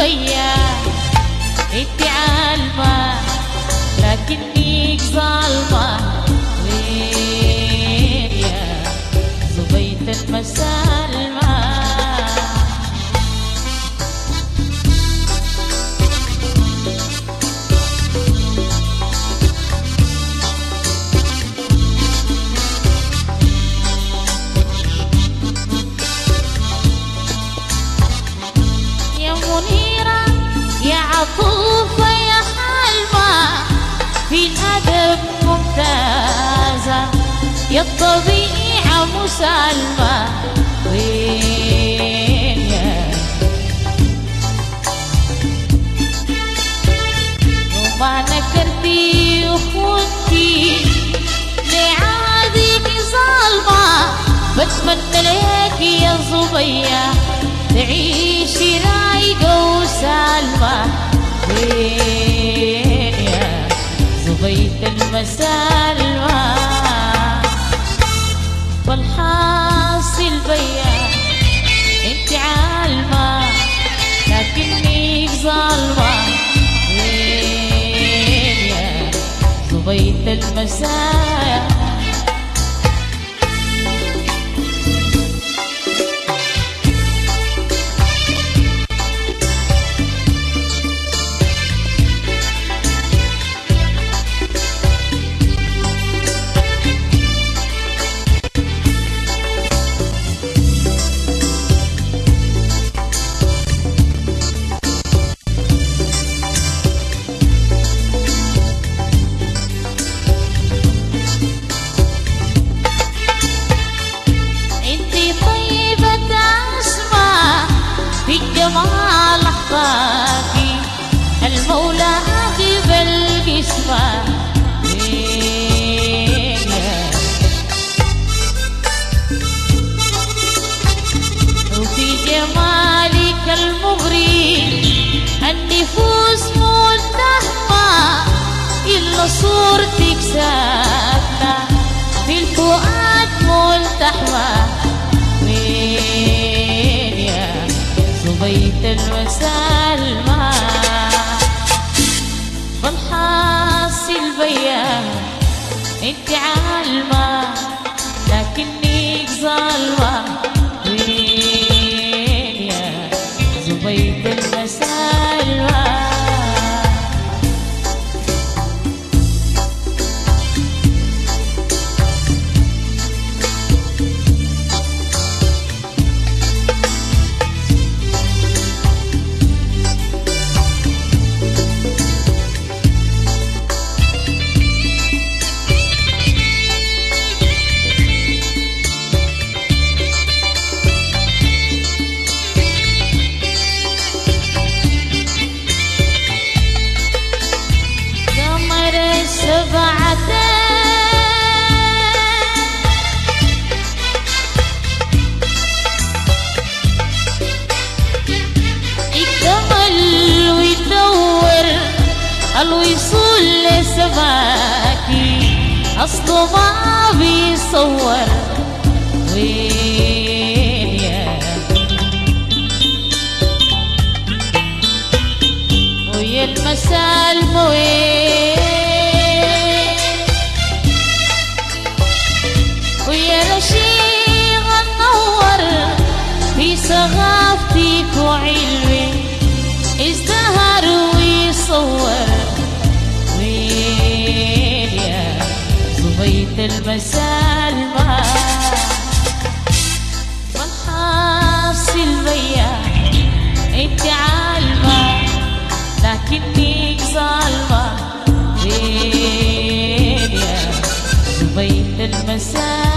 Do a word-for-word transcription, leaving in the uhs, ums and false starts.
زبية انت عالمة لكنك ظالمة. وين يا زبية المسالمة؟ منيرة يا عطوفة يا حلوة في الأدب ممتازة يا الطبيعة مسالمة. وين يا وما نكرتي وخنتي لعادك ظالمة. بتمنى لك يا زبية تعيشي رايقة وسالمة. وين يا زبية المسالمة؟ والحاصل بيا انت عالمة لكنك ظالمة. وين يا زبية المسالمة؟ جمال أحبابي المولى قبل جسمه. وين يا وفي جمالك المغري النفوس ملتهمة إلا صورتك ساكنة في الفؤاد ملتحمة. وين يا زبية المسالمة؟ والحاصل بيا انت عالمة لكنك ظالمة. وين يا زبية المسالمة؟ الوصول لسماكي أصله ما بيصور. وين يا ويا المسالمة؟ وين ويا رشيق النور في ثقافتك وعلمي ازدهر ويصور. وين يا زبية المسالمة؟ والحاصل بيا انت عالمة لكنك ظالمة. وين يا زبية المسالمة؟